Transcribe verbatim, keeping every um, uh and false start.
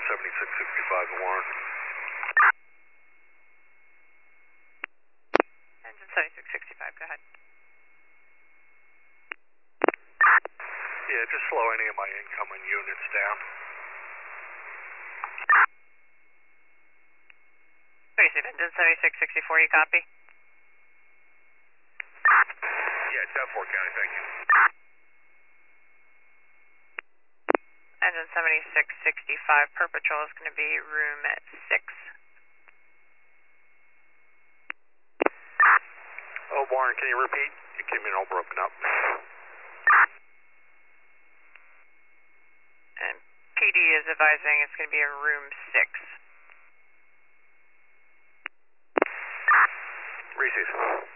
seventy-six sixty-five to Warren. Engine seventy-six sixty-five, go ahead. Yeah, just slow any of my incoming units down. Receive engine seventy-six sixty-four, you copy? Yeah, ten four County, thank you. Engine seventy-six sixty-five, per patrol is going to be room at six. Oh, Warren, can you repeat? You came in all broken up. And P D is advising it's going to be in room six. Receive.